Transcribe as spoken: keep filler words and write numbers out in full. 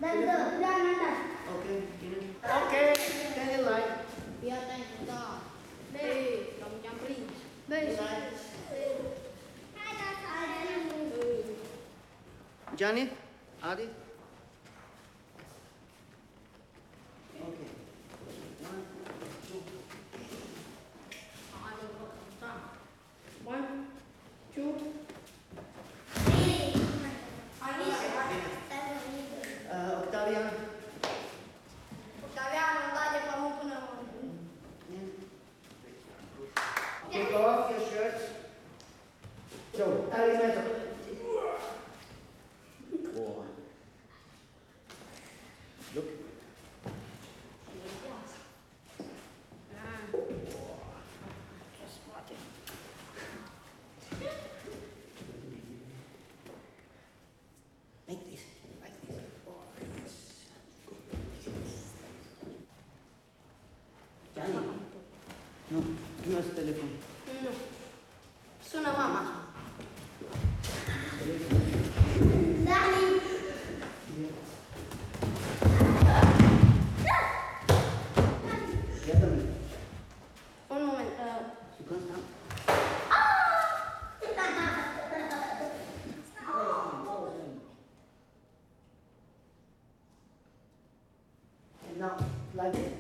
Ok, bine. Ok, stand in line. Fii atent, da. Băi, cam te-am prins. Băi, Gianni? Adi? Ok. One, two. One, two. Uh, Octavian? Octavian, îmi dai de pământ până... Take off your shirts. So, Alexander. Four. Look. Like this, like this. Oh, yes. Gianni? Nu, nu este telefon. Nu. Sună mama. Iată-mi. Un moment. Uh, Și când stau? And now, like this.